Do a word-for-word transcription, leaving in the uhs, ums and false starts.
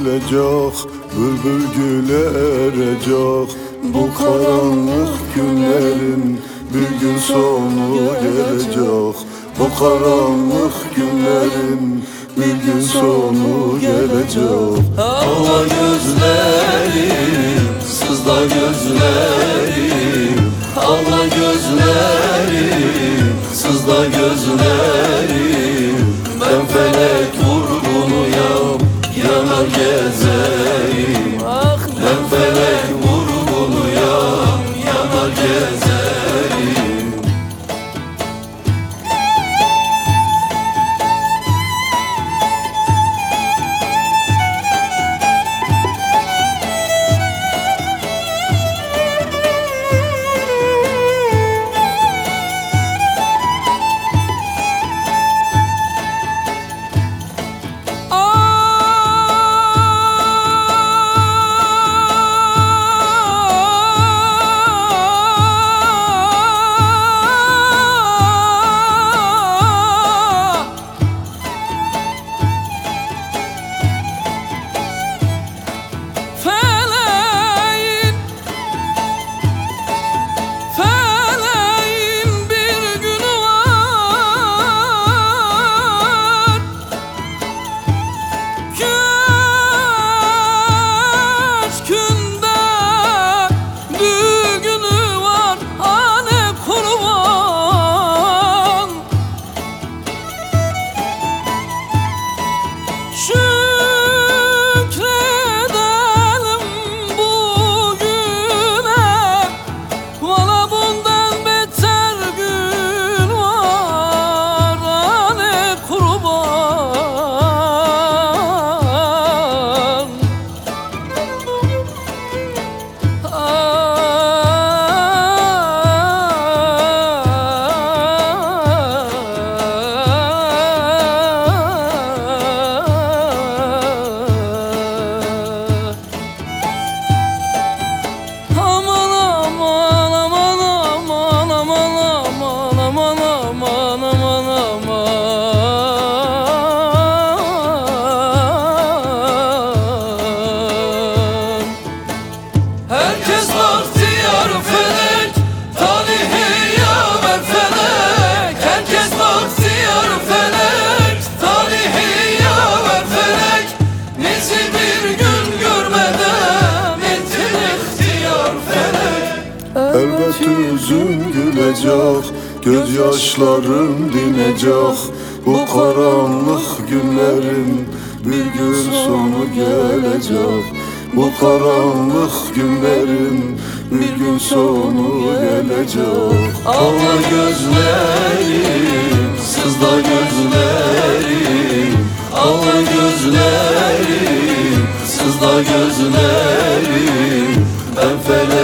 gülecek, bülbül güle erecek. Bu karanlık günlerin bir gün sonu gelecek. Bu karanlık günlerin bir gün sonu gelecek. Ağla gözlerim, sızla gözlerim. Ağla gözlerim, sızla gözlerim. Ben felek vurgunuyam, yanar gezeyim. Ben felek vurgunuyam, yanar gezeyim. Herkes bahtiyar felek, talihi yaver felek. Herkes bahtiyar felek, talihi yaver felek. Bizi bir gün görmeden ettin ihtiyar felek. Elbet yüzün gülecek, gözyaşların dinecek. Bu karanlık günlerin bir gün sonu gelecek. Bu karanlık günlerin bir gün sonu gelecek. Ağla gözlerim, sızla gözlerim. Ağla gözlerim, sızla gözlerim. Ben felek